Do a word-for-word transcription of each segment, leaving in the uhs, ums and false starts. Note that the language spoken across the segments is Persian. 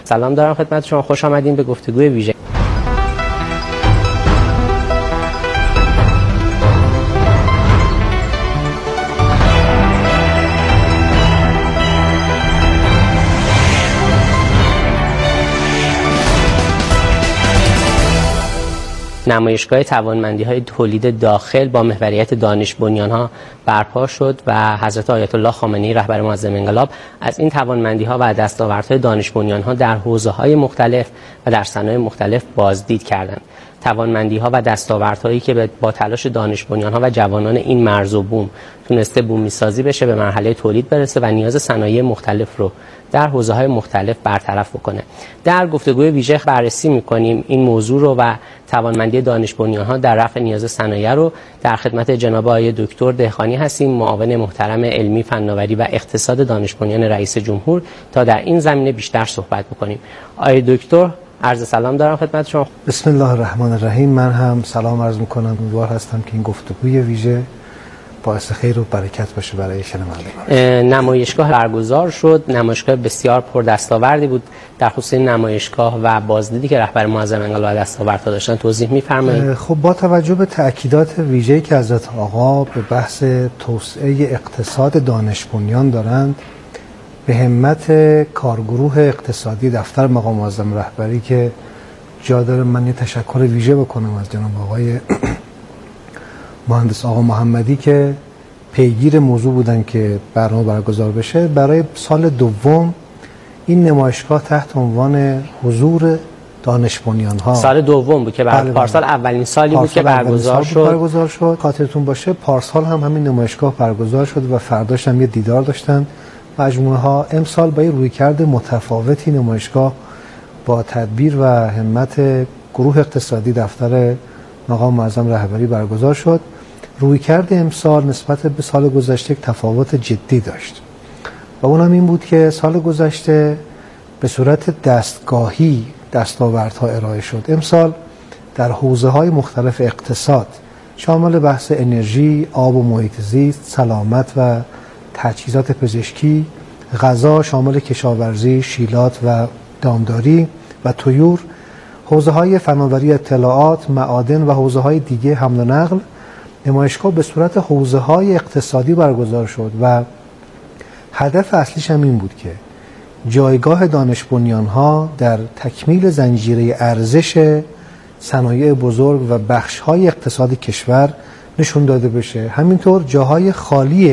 سلام دارم خدمت شما، خوش آمدین به گفتگوی ویژه. نمایشگاه توانمندی‌های تولید داخل با محوریت دانش بنیان‌ها برپا شد و حضرت آیت الله خامنه‌ای رهبر معظم انقلاب از این توانمندی‌ها و دستاوردهای دانش بنیان‌ها در حوزه‌های مختلف و در صنایع مختلف بازدید کردند. توانمندی‌ها و دستاوردهایی که با تلاش دانش بنیان‌ها و جوانان این مرز و بوم تونسته بومی‌سازی بشه، به مرحله تولید برسه و نیاز صنایع مختلف رو در حوزه‌های مختلف برطرف بکنه. در گفتگوی ویژه بررسی می‌کنیم این موضوع رو و توانمندی دانش بنیان‌ها در رفع نیاز صنایع رو. در خدمت جناب آقای دکتر دهقانی هستیم، معاون محترم علمی، فناوری و اقتصاد دانش بنیان رئیس جمهور، تا در این زمینه بیشتر صحبت بکنیم. آقای دکتر، عرض سلام دارم خدمت شما. بسم الله الرحمن الرحیم. من هم سلام عرض می‌کنم. امیدوار هستم که این گفتگوی ویژه باعث خیر و برکت باشه برای شنوندگان. نمایشگاه برگزار شد، نمایشگاه بسیار پردستاوردی بود. در خصوص نمایشگاه و بازدیدی که رهبر معظم انقلاب دستاوردها داشتن توضیح می‌فرمایید؟ خب با توجه به تأکیدات ویژه‌ای که حضرت آقا به بحث توسعه اقتصاد دانش بنیان دارند، به همت کارگروه اقتصادی دفتر مقام معظم رهبری که جا داره من یه تشکر ویژه بکنم از جناب آقای مهندس آقا محمدی که پیگیر موضوع بودن که برنامه برگزار بشه. برای سال دوم این نمایشگاه تحت عنوان حضور دانش بنیان ها، سال دوم بود که بله پارسال اولین سالی بود که برگزار شد. برگزار شد. خاطرتون باشه پارسال هم همین نمایشگاه برگزار شد و فرداش هم یه دیدار داشتن مجموعه ها. امسال با رویکرد متفاوتی نمایشگاه با تدبیر و همت گروه اقتصادی دفتر مقام معظم رهبری برگزار شد. رویکرد امسال نسبت به سال گذشته یک تفاوت جدی داشت و اون هم این بود که سال گذشته به صورت دستگاهی دستاوردها ارائه شد. امسال در حوزه‌های مختلف اقتصاد شامل بحث انرژی، آب و محیط زیست، سلامت و تجهیزات پزشکی، غذا شامل کشاورزی، شیلات و دامداری و طیور، حوزه‌های فناوری اطلاعات، معادن و حوزه‌های دیگه حمل و نقل، نمایشگاه به صورت حوزه‌های اقتصادی برگزار شد و هدف اصلیش هم این بود که جایگاه دانش بنیان‌ها در تکمیل زنجیره ارزش صنایع بزرگ و بخش‌های اقتصادی کشور نشون داده بشه. همینطور جاهای خالی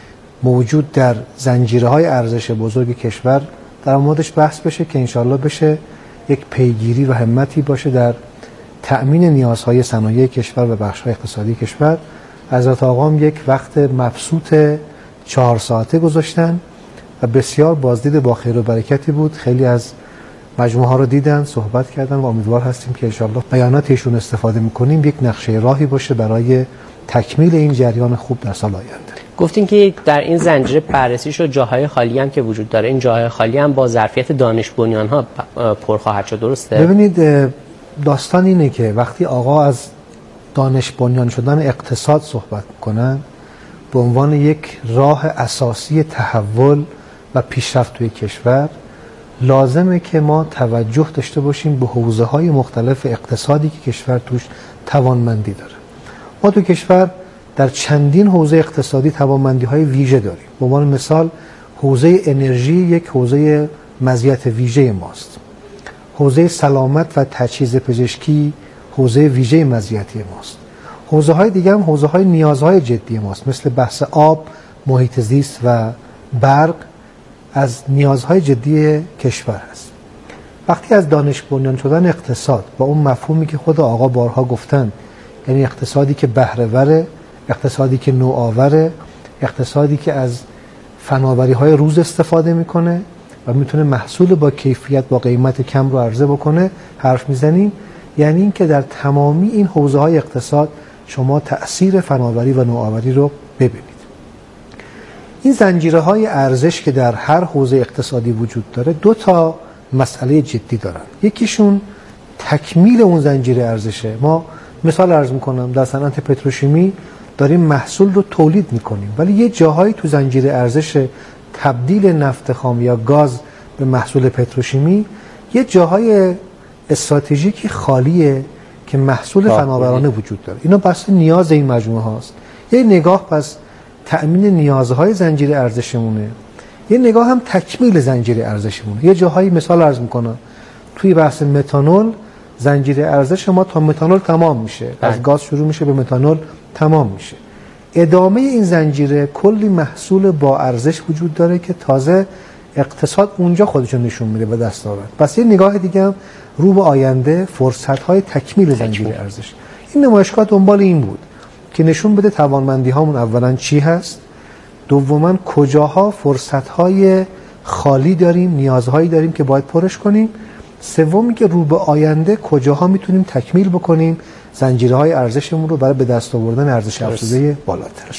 موجود در زنجیره‌های ارزش بزرگ کشور در موردش بحث بشه که انشالله بشه یک پیگیری و همتی باشه در تأمین نیازهای صنایع کشور و بخش‌های اقتصادی کشور. حضرت آقا هم یک وقت مبسوط چهار ساعته گذاشتن و بسیار بازدید با خیر و برکتی بود. خیلی از مجموعه ها رو دیدن، صحبت کردن و امیدوار هستیم که انشالله بیانات ایشون استفاده می‌کنیم یک نقشه راهی باشه برای تکمیل این جریان خوب در سال آینده. گفتین که در این زنجیره بررسی شد جاهای خالی هم که وجود داره، این جاهای خالی هم با ظرفیت دانش بنیان ها پر خواهد شد، درسته؟ ببینید داستان اینه که وقتی آقا از دانش بنیان شدن اقتصاد صحبت میکنن به عنوان یک راه اساسی تحول و پیشرفت توی کشور، لازمه که ما توجه داشته باشیم به حوزه‌های مختلف اقتصادی که کشور توش توانمندی داره. ما تو کشور در چندین حوزه اقتصادی توانمندی‌های ویژه داریم. به عنوان مثال حوزه انرژی یک حوزه مزیت ویژه ماست. حوزه سلامت و تجهیز پزشکی حوزه ویژه مزیتی ماست. حوزه‌های دیگه هم حوزه‌های نیازهای جدی ماست، مثل بحث آب، محیط زیست و برق از نیازهای جدی کشور هست. وقتی از دانش بنیان شدن اقتصاد با اون مفهومی که خود آقا بارها گفتن، یعنی اقتصادی که بهره‌وره، اقتصادی که نوآوره، اقتصادی که از فناوری‌های روز استفاده میکنه و میتونه محصول با کیفیت با قیمت کم رو عرضه بکنه حرف میزنیم، یعنی این که در تمامی این حوزه‌های اقتصاد شما تأثیر فناوری و نوآوری رو ببینید. این زنجیره‌های ارزش که در هر حوزه اقتصادی وجود داره دو تا مسئله جدی دارن. یکیشون تکمیل اون زنجیره ارزشه. ما مثال عرض میکنم، در صنعت پتروشیمی داریم محصول رو تولید میکنیم، ولی یه جاهایی تو زنجیره ارزش تبدیل نفت خام یا گاز به محصول پتروشیمی یه جاهای استراتژیکی خالیه که محصول فناورانه وجود داره. اینا بحث نیاز این مجموعه هاست. یه نگاه پس تأمین نیازهای زنجیره ارزشمونه، یه نگاه هم تکمیل زنجیره ارزشمونه. یه جاهایی مثال عرض میکنم، توی بحث متانول زنجیره ارزش ما تا متانول تمام میشه، بله. از گاز شروع میشه به متانول تمام میشه. ادامه این زنجیره کلی محصول با ارزش وجود داره که تازه اقتصاد اونجا خودشون نشون میده به دست آورد. پس یه نگاه دیگه هم رو به آینده، فرصت‌های تکمیل زنجیره ارزش. این نمایشگاه دنبال این بود که نشون بده توانمندی هامون اولا چی هست، دوما کجاها فرصت‌های خالی داریم، نیازهایی داریم که باید پرش کنیم، سومی که رو به آینده کجاها میتونیم تکمیل بکنیم زنجیره‌های ارزشمون رو برای به دست آوردن ارزش افزوده بالاتر.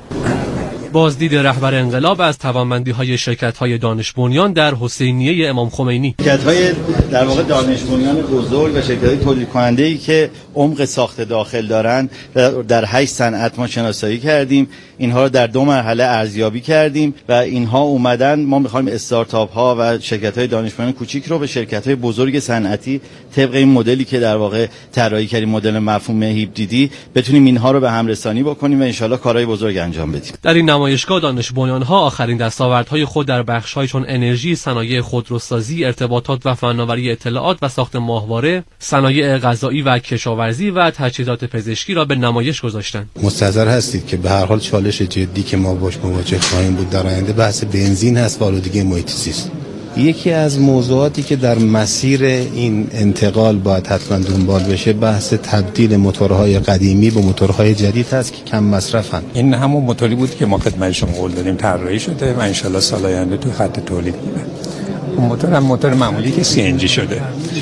بازدید رهبر انقلاب از توانمندی‌های شرکت‌های دانش بنیان در حسینیه امام خمینی. شرکت‌های در واقع دانش بنیان بزرگ و شرکت‌های تولید کننده‌ای که عمق ساخت داخل دارن در هشت صنعت ما شناسایی کردیم، اینها رو در دو مرحله ارزیابی کردیم و اینها اومدن ما می‌خوایم استارتاپ‌ها و شرکت‌های دانش بنیان کوچیک رو به شرکت‌های بزرگ صنعتی طبق این مدلی که در واقع طراحی کردیم، مدل مفهوم هیبریدی، بتونیم اینها رو به هم رسانی بکنیم و ان شاءالله کارهای بزرگ انجام بدیم. در این نمایشگاه دانش بنیان‌ها آخرین دستاوردهای خود در بخش‌های چون انرژی، صنایع خودروسازی، ارتباطات و فناوری اطلاعات و ساخت ماهواره، صنایع غذایی و کشاورزی و تجهیزات پزشکی را به نمایش گذاشتند. مستحضر هستید که به هر حال چالش جدی که ما باش مواجه خواهیم بود در آینده بحث بنزین هست و آلودگی محیط زیست. یکی از موضوعاتی که در مسیر این انتقال باید حتما دنبال بشه بحث تبدیل موتورهای قدیمی به موتورهای جدید هست که کم مصرفن. این همون موتوری بود که ما خدمت شما قول دادیم طراحی شده و ان شاءالله سال آینده تو خط تولید میره. اون موتور هم موتور معمولی که سی ان جی شده.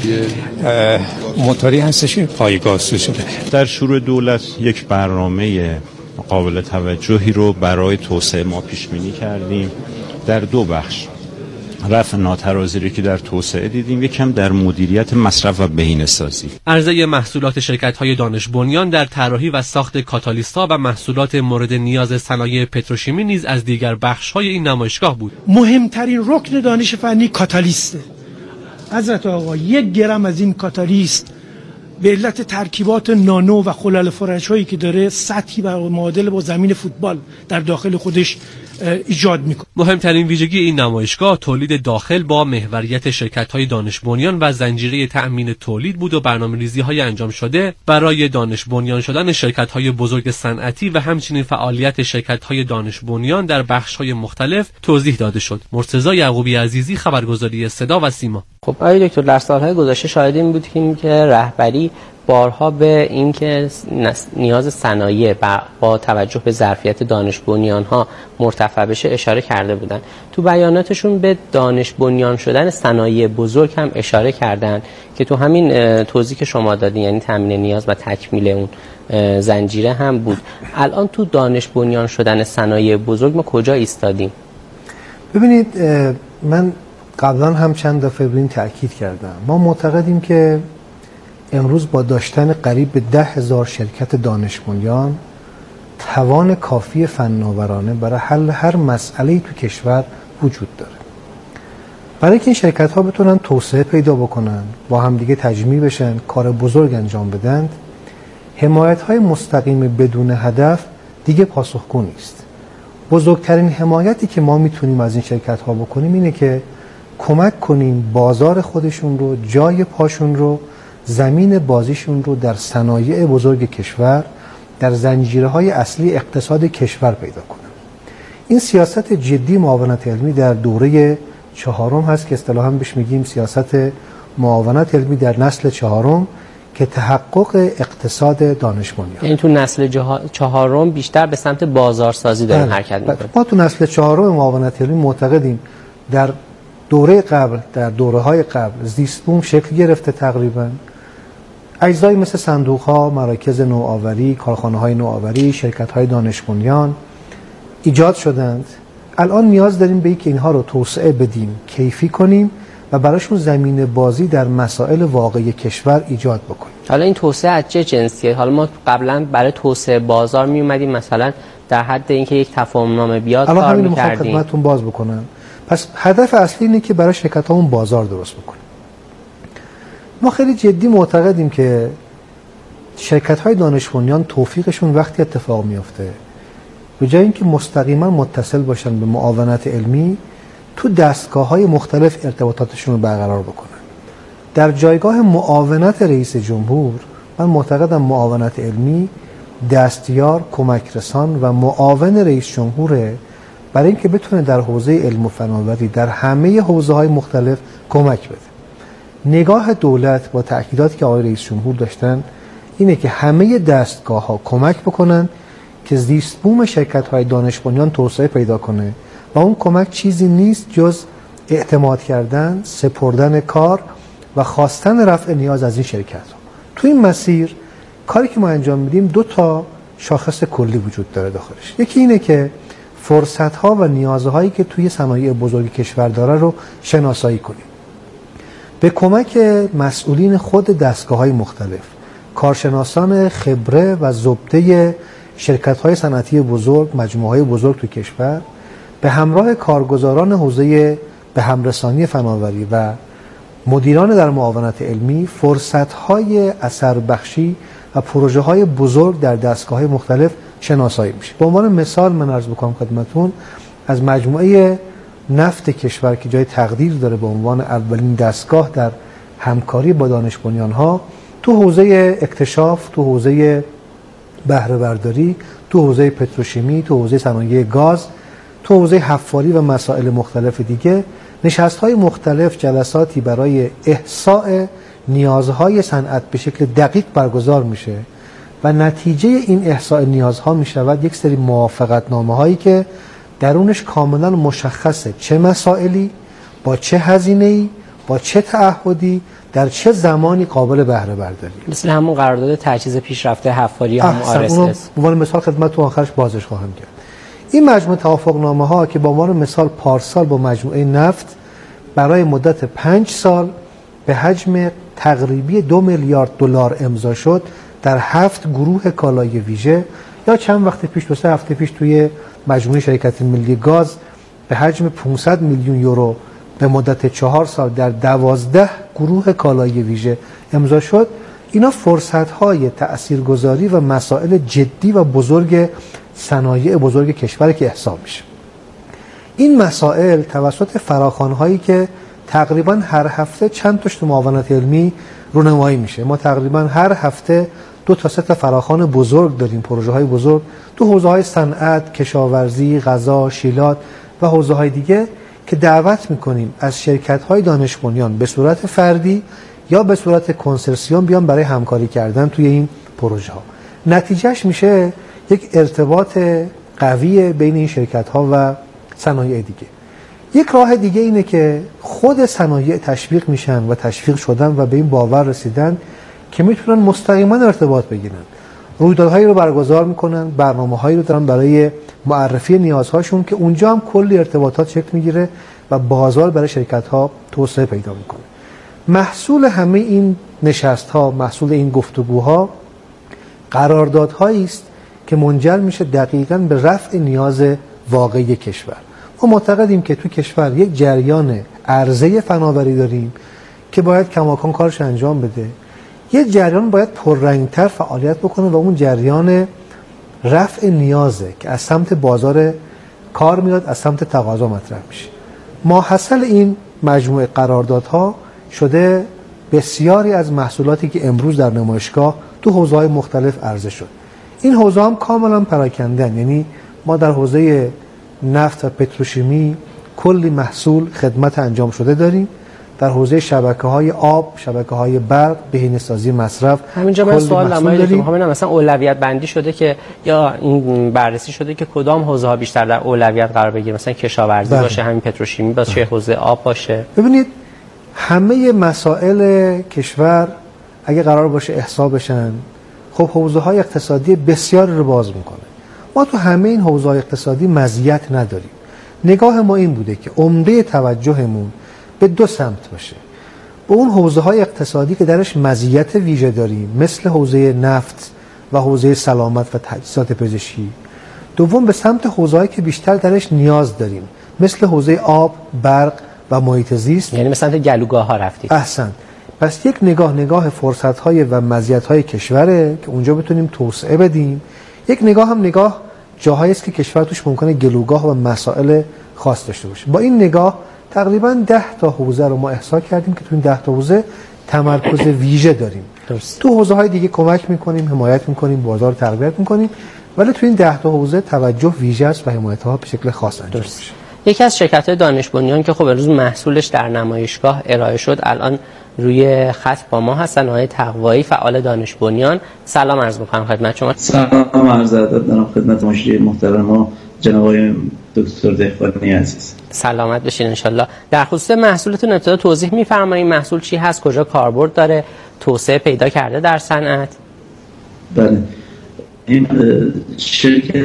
موتوری هستش پایگاز شده. در شروع دولت یک برنامه قابل توجهی رو برای توسعه ما پیش بینی کردیم در دو بخش. رفع ناترازی که در توسعه دیدیم، یکم در مدیریت مصرف و بهینه‌سازی. عرضه محصولات شرکت‌های دانش بنیان در طراحی و ساخت کاتالیست‌ها و محصولات مورد نیاز صنایع پتروشیمی نیز از دیگر بخش‌های این نمایشگاه بود. مهمترین رکن دانش فنی کاتالیسته. حضرت آقا یک گرم از این کاتالیست به علت ترکیبات نانو و خلل فرش‌هایی که داره سطحی و معادل با زمین فوتبال در داخل خودش ایجاد میکنه. مهمترین ویژگی این نمایشگاه تولید داخل با محوریت شرکت‌های دانش بنیان و زنجیره تأمین تولید بود و برنامه‌ریزی‌های انجام شده برای دانش بنیان شدن شرکت‌های بزرگ صنعتی و همچنین فعالیت شرکت‌های دانش بنیان در بخش‌های مختلف توضیح داده شد. مرتضی یعقوبی عزیزی، خبرگزاری صدا و سیما. خب آقای دکتر، در سال‌های گذشته شاهد این بودیم که رهبری بارها به اینکه نیاز صنایع با توجه به ظرفیت دانش بنیان‌ها مرتفع بشه اشاره کرده بودن. تو بیاناتشون به دانش بنیان شدن صنایع بزرگ هم اشاره کردن که تو همین توضیح که شما دادین، یعنی تامین نیاز و تکمیل اون زنجیره هم بود. الان تو دانش بنیان شدن صنایع بزرگ ما کجا ایستادیم؟ ببینید، من قبلا هم چند دفعه به این تأکید کردم. ما معتقدیم که امروز با داشتن قریب به ده هزار شرکت دانش بنیان توان کافی فناورانه برای حل هر مسئله‌ای تو کشور وجود داره. برای که این شرکت ها بتونن توسعه پیدا بکنن، با هم دیگه تجمیع بشن، کار بزرگ انجام بدن، حمایت های مستقیم بدون هدف دیگه پاسخگو نیست. بزرگترین حمایتی که ما میتونیم از این شرکت ها بکنیم اینه که کمک کنیم بازار خودشون رو، جای پاشون رو، زمین بازیشون رو در صنایع بزرگ کشور، در زنجیره‌های اصلی اقتصاد کشور پیدا کنن. این سیاست جدی معاونت علمی در دوره چهارم هست که اصطلاحاً بهش میگیم سیاست معاونت علمی در نسل چهارم که تحقق اقتصاد دانش بنیان. این تو نسل جها... چهارم بیشتر به سمت بازارسازی داریم بله. حرکت می‌کنیم. ما تو نسل چهارم معاونت علمی معتقدیم در دوره قبل، در دوره‌های قبل زیست بوم شکل گرفته، تقریباً اجزایی مثل صندوق‌ها، مراکز نوآوری، کارخانه‌های نوآوری، شرکت‌های دانش بنیان ایجاد شدند. الان نیاز داریم به اینکه اینها رو توسعه بدیم، کیفی کنیم و براشون زمین بازی در مسائل واقعی کشور ایجاد بکنیم. حالا این توسعه از چه جنسیه؟ حالا ما قبلا برای توسعه بازار می اومدیم مثلا در حد اینکه یک تفاهم نامه بیاد کار می‌کردیم. الان همین خدمتتون باز بکنم. پس هدف اصلی اینه که برای شرکت‌هامون بازار درست بکنیم. ما خیلی جدی معتقدیم که شرکت‌های دانش بنیان توفیقشون وقتی اتفاق میفته به جای اینکه مستقیما متصل باشن به معاونت علمی، تو دستگاه‌های مختلف ارتباطاتشون رو برقرار بکنن. در جایگاه معاونت رئیس جمهور من معتقدم معاونت علمی دستیار، کمک رسان و معاون رئیس جمهوره برای اینکه بتونه در حوزه علم و فناوری در همه حوزه‌های مختلف کمک بده. نگاه دولت با تأکیداتی که آقای رئیس جمهور داشتن اینه که همه دستگاه‌ها کمک بکنن که زیست بوم شرکت‌های دانش بنیان توسعه پیدا کنه و اون کمک چیزی نیست جز اعتماد کردن، سپردن کار و خواستن رفع نیاز از این شرکت‌ها. تو این مسیر کاری که ما انجام میدیم دو تا شاخص کلی وجود داره داخلش. یکی اینه که فرصت‌ها و نیازهایی که توی صنایع بزرگ کشور داره رو شناسایی کنیم. به کمک مسئولین خود دستگاه‌های مختلف، کارشناسان خبره و زبده شرکت‌های صنعتی بزرگ، مجموعه‌های بزرگ توی کشور، به همراه کارگزاران حوزه به همرسانی فناوری و مدیران در معاونت علمی، فرصت‌های اثربخشی و پروژه‌های بزرگ در دستگاه‌های مختلف شناسایی میشه. به عنوان مثال من عرض بکنم خدمتتون از مجموعه نفت کشور که جای تقدیر داره به عنوان اولین دستگاه در همکاری با دانش بنیان‌ها تو حوزه اکتشاف، تو حوزه بهره برداری، تو حوزه پتروشیمی، تو حوزه صنایع گاز، تو حوزه حفاری و مسائل مختلف دیگه نشست‌های مختلف، جلساتی برای احصاء نیازهای صنعت به شکل دقیق برگزار میشه و نتیجه این احصاء نیازها میشود یک سری موافقتنامه‌هایی که درونش کاملا مشخصه چه مسائلی با چه هزینه‌ای با چه تعهدی در چه زمانی قابل بهره برداری. مثل همون قرارداد تجهیز پیشرفته حفاری هم آر اس اس. به عنوان مثال خدمت تو آخرش بازش خواهم کرد. این مجموعه توافقنامه ها که به عنوان مثال پارسال با مجموعه نفت برای مدت پنج سال به حجم تقریبی دو میلیارد دلار امضا شد در هفت گروه کالای ویژه، یا چند وقت پیش دو سه هفته پیش توی مجموعه شرکت ملی گاز به حجم پانصد میلیون یورو به مدت چهار سال در دوازده گروه کالای ویژه امضا شد. اینا فرصت‌های تأثیرگذاری و مسائل جدی و بزرگ صنایع بزرگ کشور که احساب میشه. این مسائل توسط فراخوان‌هایی که تقریبا هر هفته چند تاش تو معاونت علمی رونمایی میشه. ما تقریبا هر هفته دو تا سه تا فراخوان بزرگ داریم، پروژه‌های بزرگ تو حوزه‌های صنعت، کشاورزی، غذا، شیلات و حوزه‌های دیگه که دعوت میکنیم از شرکت‌های دانش بنیان به صورت فردی یا به صورت کنسرسیوم بیان برای همکاری کردن توی این پروژه ها. نتیجهش میشه یک ارتباط قوی بین این شرکت‌ها و صنایع دیگه. یک راه دیگه اینه که خود صنایع تشویق میشن و تشویق شدن و به این باور رسیدن که میتونن مستقیما ارتباط بگیرن. رویدادهایی رو برگزار میکنن، برنامه‌هایی رو دارن برای معرفی نیازهاشون که اونجا هم کلی ارتباطات شکل میگیره و بازار برای شرکت‌ها توسعه پیدا میکنه. محصول همه این نشست‌ها، محصول این گفتگوها قراردادهایی است که منجر میشه دقیقاً به رفع نیاز واقعی کشور. ما معتقدیم که تو کشور یک جریان عرضه فناوری داریم که باید کماکان کارش انجام بده. یک جریان باید پررنگتر فعالیت بکنه و اون جریان رفع نیازه که از سمت بازار کار میاد، از سمت تقاضا مطرح میشه. ماحصل این مجموعه قراردادها شده بسیاری از محصولاتی که امروز در نمایشگاه تو حوزه‌های مختلف عرضه شد. این حوزه هم کاملا پراکندن، یعنی ما در حوزه نفت و پتروشیمی کلی محصول خدمت انجام شده داریم. در حوزه شبکه‌های آب، شبکه‌های برق، بهینه‌سازی مصرف همینجا من سوال نمایید می‌خوام ببینم مثلا اولویت بندی شده که یا این بررسی شده که کدام حوزه‌ها بیشتر در اولویت قرار بگیره، مثلا کشاورزی بله. باشه، همین پتروشیمی باشه، بله. حوزه آب باشه. ببینید همه مسائل کشور اگه قرار باشه احصا بشن، خب حوزه‌های اقتصادی بسیاری رو باز می‌کنه. ما تو همه این حوزه‌های اقتصادی مزیت نداریم. نگاه ما این بوده که عمده توجهمون به دو سمت باشه. به اون حوزه‌های اقتصادی که درش مزیت ویژه داریم، مثل حوزه نفت و حوزه سلامت و تجهیزات پزشکی. دوم به سمت حوزه‌هایی که بیشتر درش نیاز داریم، مثل حوزه آب، برق و محیط زیست. یعنی مثلا گلوگاه‌ها رفتید. احسن. پس یک نگاه نگاه فرصت‌های و مزیت‌های کشوره که اونجا بتونیم توسعه بدیم. یک نگاه هم نگاه جاهایی است که کشور توش ممکنه گلوگاه و مسائل خاص داشته باشه. با این نگاه تقریباً ده تا حوزه رو ما احصا کردیم که تو این ده تا حوزه تمرکز ویژه داریم. درست. تو حوزه‌های دیگه کمک می‌کنیم، حمایت می‌کنیم، بازار رو تقویت می‌کنیم، ولی تو این ده تا حوزه توجه ویژه است و حمایت‌ها به شکل خاص انجام میشه. یکی از شرکت‌های دانش بنیان که خب امروز محصولش در نمایشگاه ارائه شد الان روی خط با ما هستن، آقای تقوایی، فعال دانش بنیان. سلام عرض می‌کنم خدمت شما. سلام عرض ادب دارم خدمت مشاهدین محترم و جناب آقای دکتر دهقانی عزیز. سلامت بشین ان شاءالله. در خصوص محصولتون ابتدا توضیح می‌فرمایید محصول چی هست، کجا کاربرد داره، توسعه پیدا کرده در صنعت؟ بله. این شرکت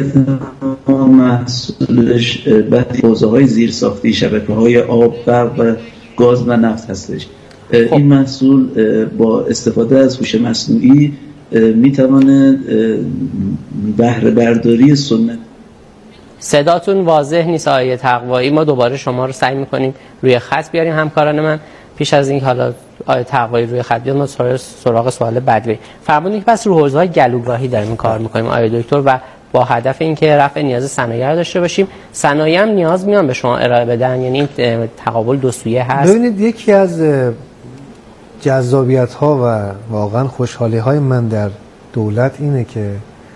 محصولش بعد حوزه‌های زیرساختی، شبکه‌های آب، برق و گاز و نفت هستش. خب. این محصول با استفاده از هوش مصنوعی میتونه بهره برداری سنت. صداتون واضح نیست آقای تقوایی، ما دوباره شما رو سعی می‌کنیم روی خط بیاریم. همکاران من پیش از اینکه حالا آقای تقوایی روی خط بیاد ما سراغ سوال بعدی فرمودید که پس رو حوزه‌های گلوگاهی داریم کار می‌کنیم آقای دکتر و با هدف اینکه رفع نیاز صنایع داشته باشیم. صنایع هم نیاز میان به شما ارائه بدن، یعنی این تقابل دو سویه هست. ببینید یکی از جذابیت‌ها و واقعا خوشحالی‌های من در دولت اینه که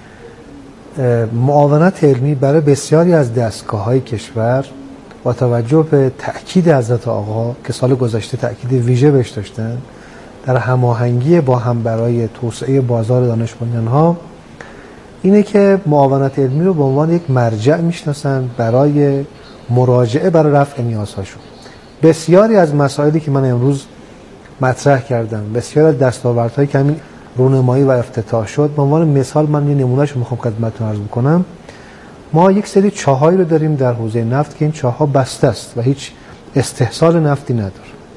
معاونت علمی برای بسیاری از دستگاه‌های کشور با توجه به تأکید حضرت آقا که سال گذشته تأکید ویژه بهش داشتن در هماهنگی با هم برای توسعه بازار دانش بنیان‌ها اینه که معاونت علمی رو به عنوان یک مرجع میشناسن برای مراجعه برای رفع نیازهاشون. بسیاری از مسائلی که من امروز مطرح کردم، بسیاری از دستاوردهایی که همین رونمایی و افتتاح شد، به عنوان مثال من یه نمونهشو میخوام خدمتتون عرض بکنم. ما یک سری چاهایی رو داریم در حوزه نفت که این چاه‌ها بسته است و هیچ استحصال نفتی نداره.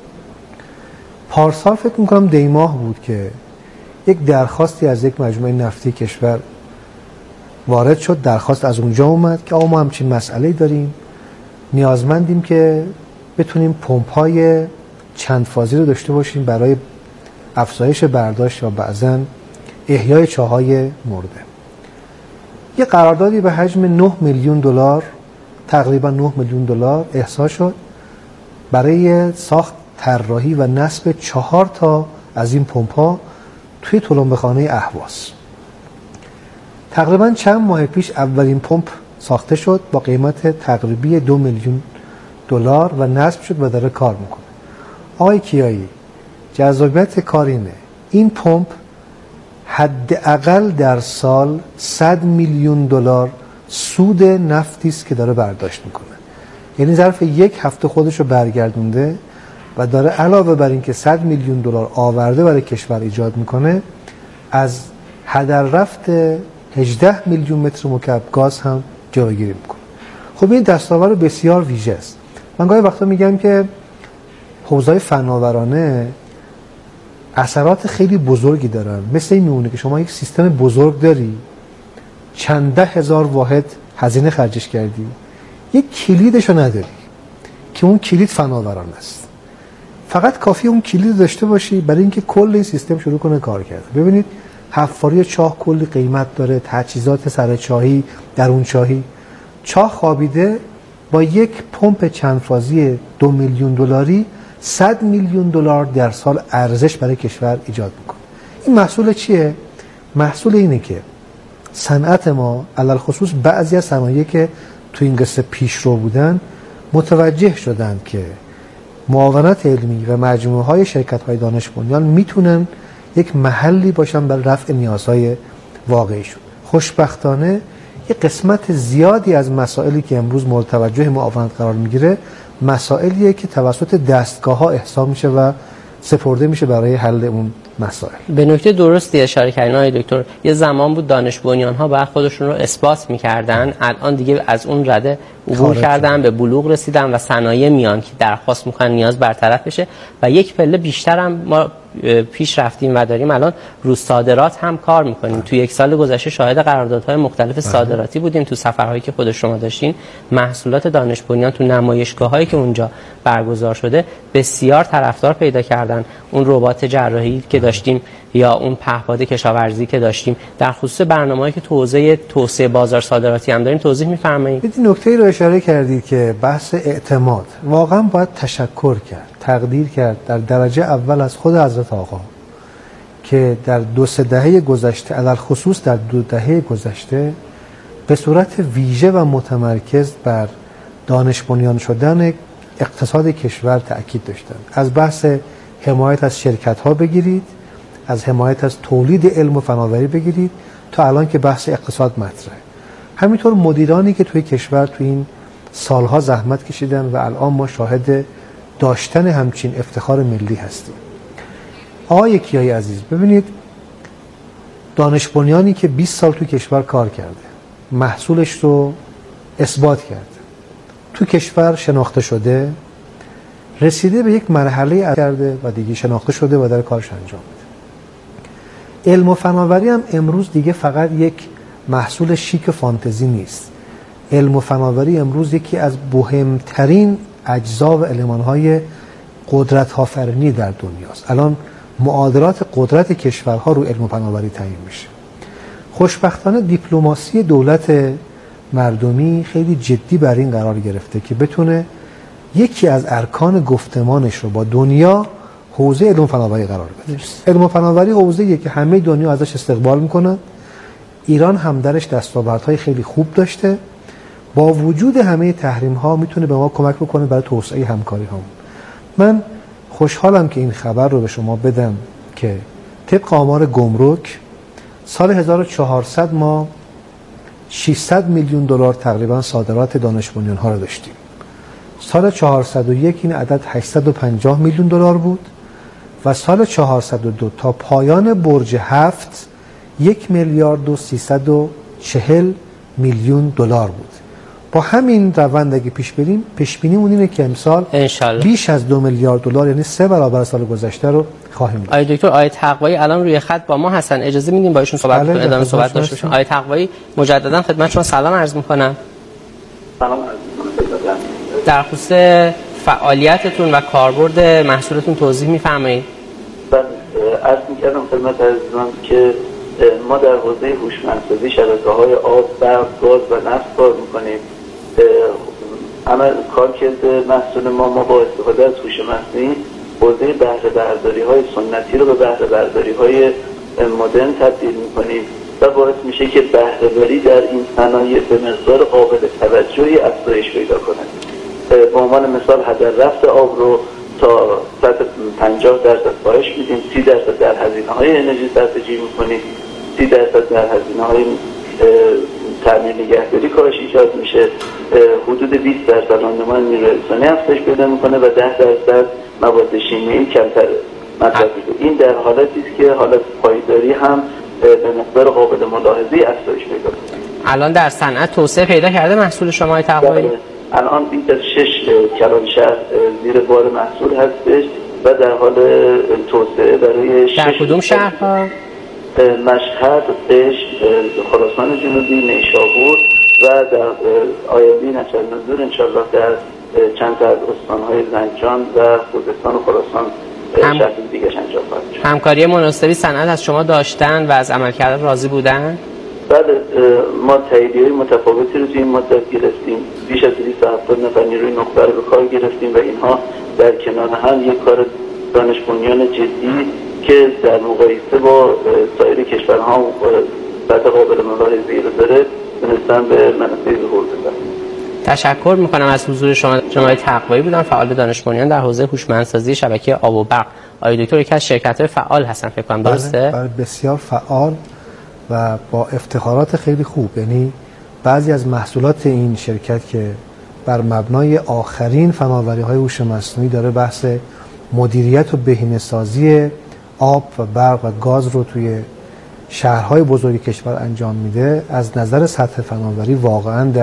پارسال فکر میکنم دی ماه بود که یک درخواستی از یک مجموعه نفتی کشور وارد شد، درخواست از اونجا اومد که آقا ما همچین مسئله‌ای داریم، نیازمندیم که بتونیم پمپ‌های چند فازی رو داشته باشیم برای افزایش برداشت یا بعضاً احیای چاه‌های مرده. یه قراردادی به حجم نه میلیون دلار، تقریبا نه میلیون دلار احصا شد برای ساخت، طراحی و نصب چهار تا از این پمپ‌ها توی تلمبه‌خانه اهواز. تقریبا چند ماه پیش اولین پمپ ساخته شد با قیمت تقریبی دو میلیون دلار و نصب شد و داره کار میکنه. آقای کیایی، جذابیت کار اینه این پمپ حداقل در سال صد میلیون دلار سود نفتی است که داره برداشت میکنه. یعنی ظرف یک هفته خودش رو برگردونده و داره علاوه بر این که صد میلیون دلار آورده برای کشور ایجاد میکنه، از هدر رفت هجده میلیون متر مکعب گاز هم جلوگیری میکنه. خب این دستاورد بسیار ویژه است. من گاهی وقتا میگم که حوزه‌های فناورانه اثرات خیلی بزرگی دارن. مثل این میمونه که شما یک سیستم بزرگ داری، چند ده هزار واحد هزینه خرجش کردی، یک کلیدشو نداری که اون کلید فناورانه است. فقط کافی اون کلید داشته باشی برای اینکه کل این سیستم شروع کنه کار کرد. ببینید حفاری چاه کلی قیمت داره، تجهیزات سر چاهی، درون چاهی. چاه خوابیده با یک پمپ چند فازی دو میلیون دلاری صد میلیون دلار در سال ارزش برای کشور ایجاد میکنه. این محصول چیه؟ محصول اینه که صنعت ما علل خصوص بعضی از صنایعی که تو این قصه پیشرو بودن متوجه شدند که معاونت علمی و مجموعه های شرکت های دانش بنیان میتونن یک محلی باشن برای رفع نیازهای واقعیشون. خوشبختانه یک قسمت زیادی از مسائلی که امروز مورد توجه معاونت قرار میگیره مسائلیه که توسط دستگاه ها احسا میشه و سپرده میشه برای حل اون مسائل. به نکته درستی اشاره کردین آقای دکتر. یه زمان بود دانش بنیان ها باید خودشون رو اثبات میکردن، الان دیگه از اون رده عبور کردن، به بلوغ رسیدن و صنایع میان که درخواست میکنن نیاز برطرف بشه و یک پله بیشتر هم ما پیش رفتیم و داریم الان رو صادرات هم کار میکنیم. تو یک سال گذشته شاهد قراردادهای مختلف صادراتی بودیم. تو سفرهایی که خود شما داشتین محصولات دانش بنیان تو نمایشگاهایی که اونجا برگزار شده بسیار طرفدار پیدا کردن. اون ربات جراحی که داشتیم یا اون پهپاد کشاورزی که داشتیم، در خصوص برنامه‌ای که تو حوزه توسعه بازار صادراتی هم داریم توضیح می‌فرمایید؟ این نکته‌ای رو اشاره کردید که بحث اعتماد واقعا باید تشکر کرد، تقدیر کرد در درجه اول از خود حضرت آقا که در دو سه دهه گذشته، علل خصوص در دو دهه گذشته به صورت ویژه و متمرکز بر دانش بنیان شدن اقتصاد کشور تأکید داشتند. از بحث حمایت از شرکت‌ها بگیرید، از حمایت از تولید علم و فناوری بگیرید تا الان که بحث اقتصاد مطرحه. همینطور مدیرانی که توی کشور توی این سالها زحمت کشیدن و الان ما شاهد داشتن همچین افتخار ملی هستیم. آقای کیایی عزیز، ببینید دانش بنیانی که بیست سال توی کشور کار کرده، محصولش رو اثبات کرده، تو کشور شناخته شده، رسیده به یک مرحله کرده و دیگه شناخته شده و در کارش انجام میده. علم و فناوری هم امروز دیگه فقط یک محصول شیک فانتزی نیست. علم و فناوری امروز یکی از مهمترین اجزا و المان‌های قدرت آفرینی در دنیاست. الان معادلات قدرت کشورها رو علم و فناوری تعیین میشه. خوشبختانه دیپلماسی دولت مردمی خیلی جدی بر این قرار گرفته که بتونه یکی از ارکان گفتمانش رو با دنیا حوزه علم و فناوری قرار بده. علم و فناوری حوزه‌ایه که همه دنیا ازش استقبال میکنن. ایران هم درش دستاوردهای خیلی خوب داشته. با وجود همه تحریم ها میتونه به ما کمک بکنه برای توسعه همکاری هامون. من خوشحالم که این خبر رو به شما بدم که طبق آمار گمرک سال هزار و چهارصد ما ششصد میلیون دلار تقریبا صادرات دانش بنیان ها رو داشتیم. سال چهارصد و یک این عدد هشتصد و پنجاه میلیون دلار بود و سال چهارصد و دو تا پایان برج هفت یک میلیارد و سیصد و چهل میلیون دلار بود. با همین روند اگه پیش بریم، پیش بینیمون اینه که امسال بیش از دو میلیارد دلار یعنی سه برابر سال گذشته رو خواهیم داشت. آقای دکتر آقای تقوایی الان روی خط با ما هستن، اجازه میدیم با ایشون صحبت کنیم، ادامه صحبت داشته باشیم. آقای تقوایی مجددا خدمت شما سلام عرض میکنم. سلام در خصوص فعالیتتون و کاربرد محصولتون توضیح میفرمایید؟ من عرض میکردم خدمت عزیزان که ما در حوزه هوشمندسازی شبکه‌های آب، برق، گاز و نفت کار میکنیم. عمل کارکرد محصول ما ما با استفاده از هوش مصنوعی حوزه بهره برداری‌های سنتی رو به بهره برداری‌های مدرن تبدیل میکنیم و باعث میشه که بهره‌وری در این صنایع به مقدار قابل توجهی افزایش پیدا کنه. به عنوان مثال هدر رفت آب رو تا صد و پنجاه درصد کاهش میدیم، سی درصد در هزینه‌های انرژی صرفه‌جویی میکنیم، سی درصد در هزینه‌های تعمیر نگهداری کاهش ایجاد میشه، حدود بیست درصد راندمان نیروی انسانی افزایش پیدا میکنه و ده درصد مواد شیمیایی کمتر مصرف میشه. این در حالتی است که حالت پایداری هم به مقدار قابل ملاحظه‌ای افزایش پیدا کنه. الان در صنعت توسعه پیدا کرده محصول شما تقوایی؟ الان بیش از شش کلان شهر زیر بار محصول هستش و در حال توسعه برای شش. در کدوم شهرها؟ مشهد، قشم، خراسان جنوبی، نیشابور و در آینده نچرنزور انشالله در چند تا از استانهای زنجان و خوزستان و خراسان هم... شهر دیگه انجام خواهد شد. همکاری مناسبی صنعت از شما داشتن و از عملکرد راضی بودن؟ بله، ما تاییدیه‌های متفاوتی رو توی این مدت گرفتیم. بیش از دویست و هفتاد نفر نیروی نخبه رو به کار گرفتیم و اینها در کنار هم یک کار دانش بنیان جدی که در مقایسه با سایر کشورها سطح قابل ملاحظه‌ای رو داره تونستن به منصه ظهور بدن. تشکر میکنم از حضور شما. جناب تقوایی بودن، فعال دانش بنیان در حوزه هوشمندسازی شبکه آب و برق. آقای دکتر یکی از شرکت‌های فعال هستن فکر کنم، درسته؟ بله، بسیار فعال و با افتخارات خیلی خوب. یعنی بعضی از محصولات این شرکت که بر مبنای آخرین فناوری‌های هوش مصنوعی داره بحث مدیریت و بهینه‌سازی آب و برق و گاز رو توی شهرهای بزرگ کشور انجام میده، از نظر سطح فناوری واقعا در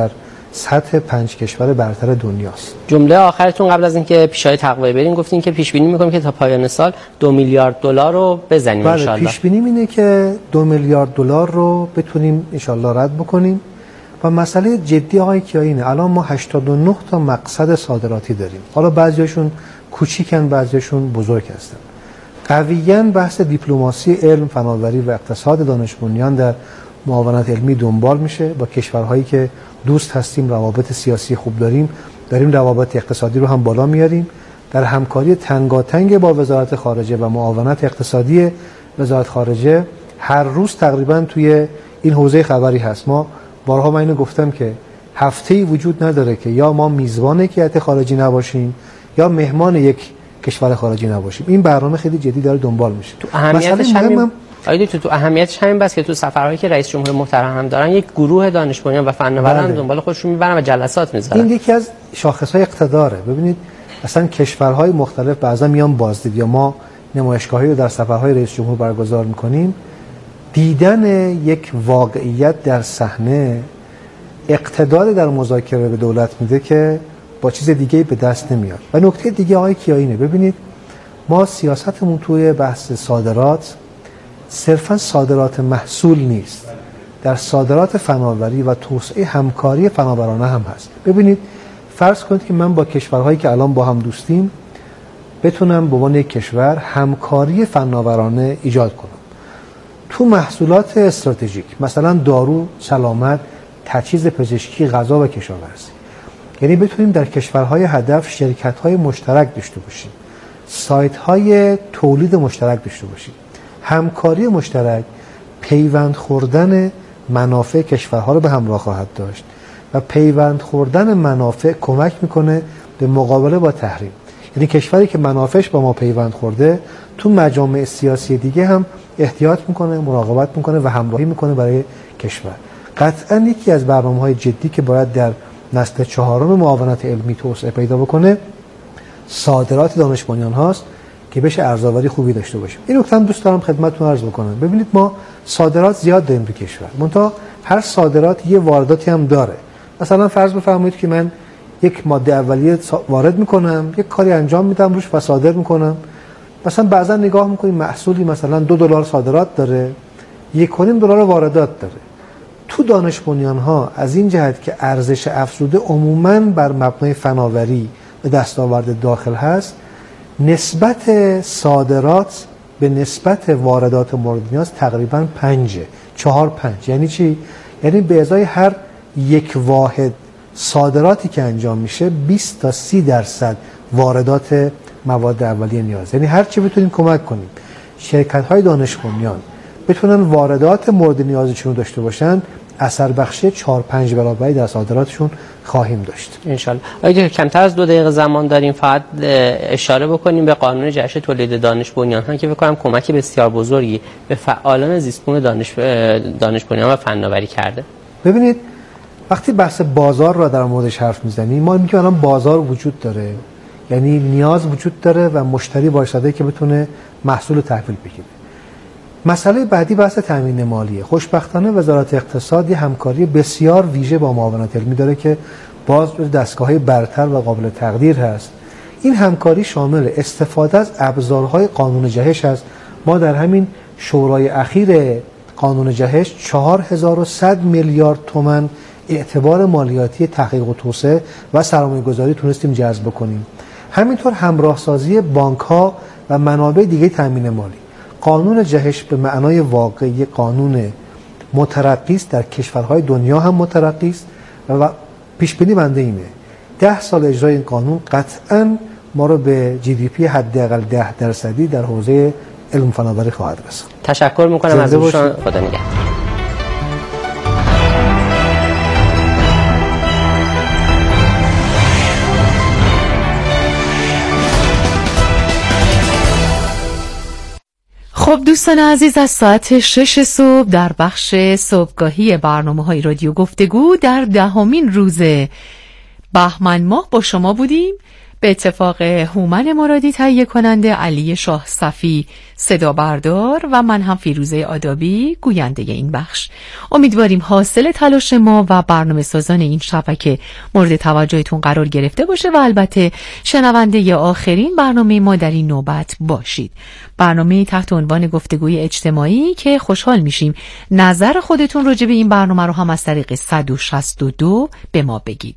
سطح پنج کشور برتر دنیاست. جمله آخرتون قبل از اینکه پیشای تقویه بریم گفتین که پیش بینی می‌کنیم که تا پایان سال دو میلیارد دلار رو بزنیم ان شاء الله. پیش بینی اینه که دو میلیارد دلار رو بتونیم ان شاء الله رد بکنیم. و مسئله جدی آقای کیایینه، الان ما هشتاد و نه تا مقصد صادراتی داریم. حالا بعضیاشون کوچیکن، بعضیاشون بزرگ هستن. قویاً بحث دیپلماسی علم، فناوری و اقتصاد دانش بنیان در معاونت علمی دنبال میشه. با کشورهایی که دوست هستیم، روابط سیاسی خوب داریم، داریم روابط اقتصادی رو هم بالا میاریم. در همکاری تنگاتنگ با وزارت خارجه و معاونت اقتصادی وزارت خارجه هر روز تقریبا توی این حوزه خبری هست. ما بارها من اینو گفتم که هفته‌ای وجود نداره که یا ما میزبان یک هیئت خارجی نباشیم یا مهمان یک کشور خارجی نباشیم. این برنامه خیلی جدی داره دنبال میشه. تو اهمیتش همین آیدی تو تو اهمیتش همین بس که تو سفرهایی که رئیس جمهور محترم هم دارن یک گروه دانش بنیان و فناوران دنبال خودشون میبرن و جلسات میذارن. این یکی از شاخص‌های اقتداره. ببینید اصلا کشورهای مختلف بعضا میان بازدید یا ما نمایشگاهی رو در سفرهای رئیس جمهور برگزار میکنیم. دیدن یک واقعیت در صحنه اقتدار در مذاکره به دولت میده که با چیز دیگه به دست نمیاد. و نکته دیگه آقای کیایینه، ببینید ما سیاستمون توی بحث صادرات صرفا صادرات محصول نیست، در صادرات فناوری و توسعه همکاری فناورانه هم هست. ببینید فرض کنید که من با کشورهایی که الان با هم دوستیم بتونم به عنوان یک کشور همکاری فناورانه ایجاد کنم تو محصولات استراتژیک، مثلا دارو، سلامت، تجهیز پزشکی، غذا و کشاورزی. یعنی بتونیم در کشورهای هدف شرکت‌های مشترک داشته باشیم، سایت‌های تولید مشترک داشته باشیم. همکاری مشترک پیوند خوردن منافع کشورها رو به همراه خواهد داشت و پیوند خوردن منافع کمک میکنه به مقابله با تحریم. یعنی کشوری که منافعش با ما پیوند خورده تو مجامع سیاسی دیگه هم احتیاط میکنه، مراقبت میکنه و همراهی میکنه برای کشور. قطعا یکی از برنامه‌های جدی که باید در نسل چهارم معاونت علمی توسعه پیدا بکنه صادرات دانش بنیان هاست که بشه ارزآوری خوبی داشته باشیم. این نکته هم دوست دارم خدمتتون عرض بکنم. ببینید ما صادرات زیاد داریم تو کشور، منتها هر صادرات یه وارداتی هم داره. مثلا فرض بفرمایید که من یک ماده اولیه وارد میکنم، یک کاری انجام میدم روش و صادر میکنم. مثلا بعضا نگاه میکنیم محصولی مثلا دو دلار صادرات داره، یک و نیم دلار واردات داره. تو دانش بنیان ها از این جهت که ارزش افزوده عموماً بر مبنای فناوری به دستاورد داخل هست، نسبت صادرات به نسبت واردات مورد نیاز تقریباً پنجه، چهار پنج. یعنی چی؟ یعنی به ازای هر یک واحد صادراتی که انجام میشه بیست تا سی درصد واردات مواد اولیه نیاز. یعنی هر چی بتونیم کمک کنیم شرکت های دانش بنیان بتونن واردات مورد نیازشون داشته باشن، اثر بخشی چهار پنج برابری در صادراتشون خواهیم داشت ان شاء الله. اگه کمتر از دو دقیقه زمان داریم فقط اشاره بکنیم به قانون جهش تولید دانش بنیان ها که فکر کنم کمک بسیار بزرگی به فعالان زیستبوم دانش دانش بنیان و فناوری کرده. ببینید وقتی بحث بازار را در موردش حرف میزنیم ما میگیم الان بازار وجود داره، یعنی نیاز وجود داره و مشتری بایسته که بتونه محصول تحویل بگیره. مسئله بعدی بحث تامین مالیه. خوشبختانه وزارت اقتصاد یه همکاری بسیار ویژه با معاونت علمی داره که باز دستگاه‌های برتر و قابل تقدیر هست. این همکاری شامل استفاده از ابزارهای قانون جهش است. ما در همین شورای اخیر قانون جهش چهار هزار و صد میلیارد تومان اعتبار مالیاتی تحقیق و توسعه و سرمایه‌گذاری تونستیم جذب کنیم. همینطور همراهسازی بانک‌ها و منابع دیگه تامین مالی. قانون جهش به معنای واقعی قانون مترقی است، در کشورهای دنیا هم مترقی است و پیش بینی بنده اینه ده سال اجرای این قانون قطعاً ما رو به جی دی پی حداقل ده درصدی در حوزه علم فناوری خواهد رساند. تشکر می‌کنم از شما. خدا نگهدار. خب دوستان عزیز، از ساعت شش صبح در بخش صبحگاهی برنامه‌های رادیو گفتگو در دهمین روز بهمن ماه با شما بودیم. به اتفاق هومن مرادی تهیه کننده، علی شاه صفی صدا بردار و من هم فیروزه آدابی گوینده این بخش. امیدواریم حاصل تلاش ما و برنامه سازان این شبکه مورد توجهتون قرار گرفته باشه و البته شنونده آخرین برنامه ما در این نوبت باشید. برنامه تحت عنوان گفتگوی اجتماعی که خوشحال میشیم نظر خودتون راجع به این برنامه رو هم از طریق صد و شصت و دو به ما بگید.